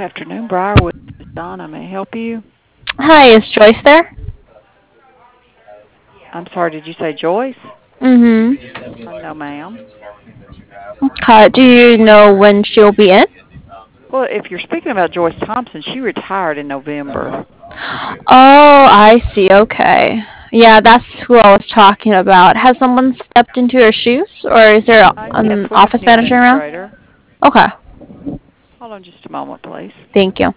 afternoon, Briarwood. This is Donna. May I help you? Hi, is Joyce there? I'm sorry, did you say Joyce? No, ma'am. Okay. Do you know when she'll be in? Well, if you're speaking about Joyce Thompson, she retired in November. Oh, I see. Okay. Yeah, that's who I was talking about. Has someone stepped into her shoes, or is there Yes, an we have office a new manager around? administrator. Okay. Hold on just a moment, please. Thank you.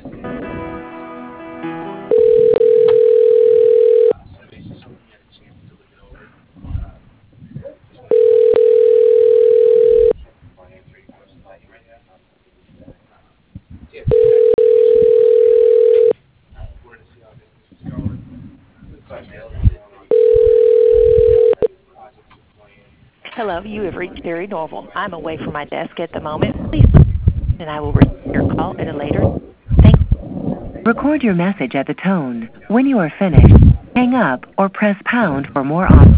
Hello, you have reached Barry Norval. I'm away from my desk at the moment. Please, and I will return your call at a later. Thank you. Record your message at the tone. When you are finished, hang up or press pound for more options.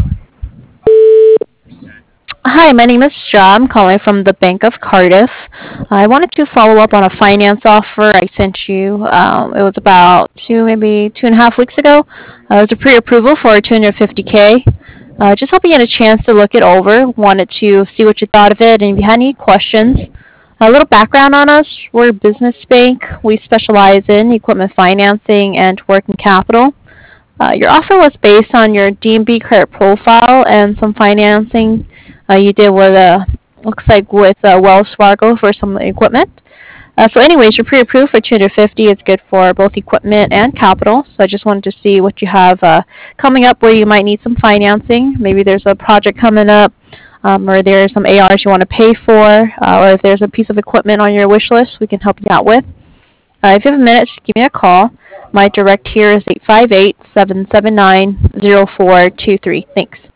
Hi, my name is Shaw. I'm calling from the Bank of Cardiff. I wanted to follow up on a finance offer I sent you. It was about maybe 2.5 weeks ago. It was a pre-approval for 250K. Just hoping you had a chance to look it over. Wanted to see what you thought of it, and if you had any questions. A little background on us. We're a business bank. We specialize in equipment financing and working capital. Your offer was based on your DNB credit profile and some financing you did with, looks like with Wells Fargo for some equipment. So anyways, you're pre-approved for 250. It's good for both equipment and capital. So I just wanted to see what you have coming up where you might need some financing. Maybe there's a project coming up, or there's some ARs you want to pay for, or if there's a piece of equipment on your wish list we can help you out with. If you have a minute, just give me a call. My direct here is 858-779-0423. Thanks.